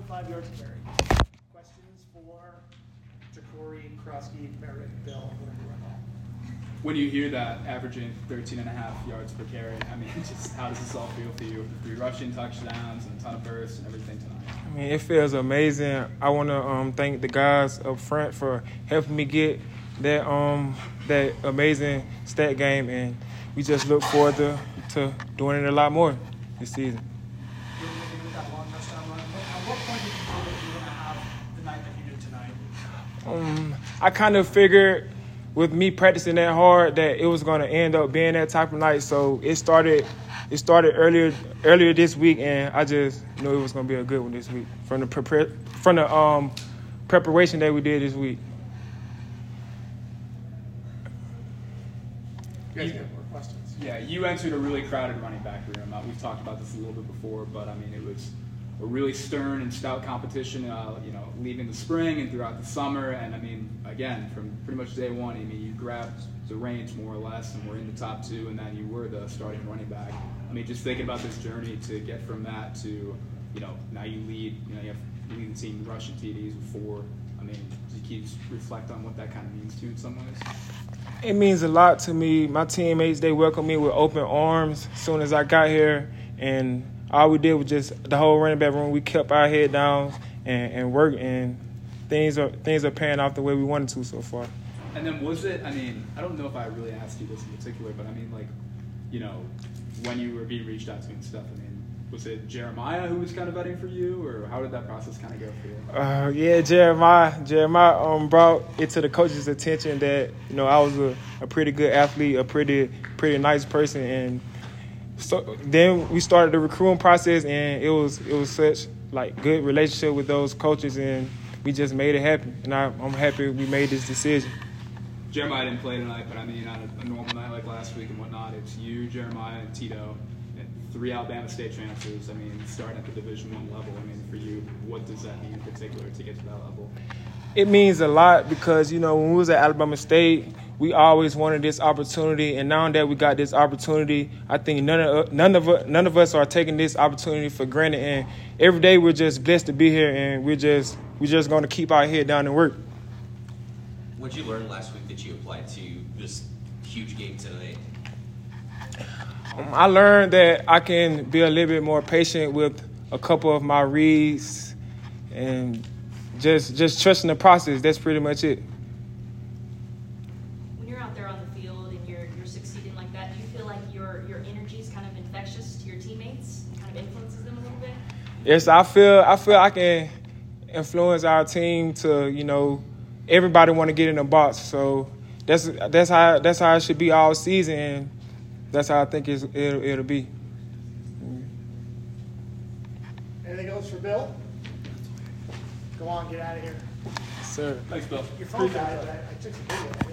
1.5 yards carry. Questions for Jacory, Krosky, Merritt, Bill, whatever you want to call. When you hear that averaging 13.5 yards per carry, I mean, just how does this all feel for you? 3 rushing touchdowns and a ton of bursts and everything tonight. I mean, it feels amazing. I want to thank the guys up front for helping me get that amazing stat game, and we just look forward to doing it a lot more this season. You were maybe with that long touchdown run. At what point did you know that you were going to have the night that you did tonight? I kind of figured with me practicing that hard that it was going to end up being that type of night. So it started earlier this week, and I just knew it was going to be a good one this week from the preparation that we did this week. You guys have more questions. Yeah, you entered a really crowded running back room. We've talked about this a little bit before, but I mean, it was a really stern and stout competition, leaving the spring and throughout the summer. And I mean, again, from pretty much day one, I mean, you grabbed the reins more or less and were in the top 2, and then you were the starting running back. I mean, just thinking about this journey to get from that to, now you lead, you have leading the team in rushing TDs with 4. I mean, can you just reflect on what that kind of means to you in some ways? It means a lot to me. My teammates, they welcomed me with open arms as soon as I got here, and all we did was just the whole running back room. We kept our head down and worked, and things are paying off the way we wanted to so far. And then was it? I mean, I don't know if I really asked you this in particular, but I mean, when you were being reached out to and stuff. I mean, was it Jeremiah who was kind of vetting for you, or how did that process kind of go for you? Yeah, Jeremiah brought it to the coach's attention that I was a pretty good athlete, a pretty nice person, and so then we started the recruiting process, and it was such good relationship with those coaches, and we just made it happen. And I'm happy we made this decision. Jeremiah didn't play tonight, but I mean, on a normal night like last week and whatnot, it's you, Jeremiah, and Tito, and 3 Alabama State transfers. I mean, starting at the Division I level. I mean, for you, what does that mean in particular to get to that level? It means a lot because, when we was at Alabama State, we always wanted this opportunity, and now that we got this opportunity, I think none of us are taking this opportunity for granted. And every day we're just blessed to be here, and we're just going to keep our head down and work. What did you learn last week that you applied to this huge game tonight? I learned that I can be a little bit more patient with a couple of my reads, and just trusting the process. That's pretty much it. When you're out there on the field and you're succeeding like that, do you feel like your energy is kind of infectious to your teammates, kind of influences them a little bit? Yes, I feel I can influence our team to everybody want to get in the box. So that's how it should be all season, and that's how I think it'll be. Anything else for Bill? Go on, get out of here. Sir. Thanks, Bill. Your phone died, but I took the video.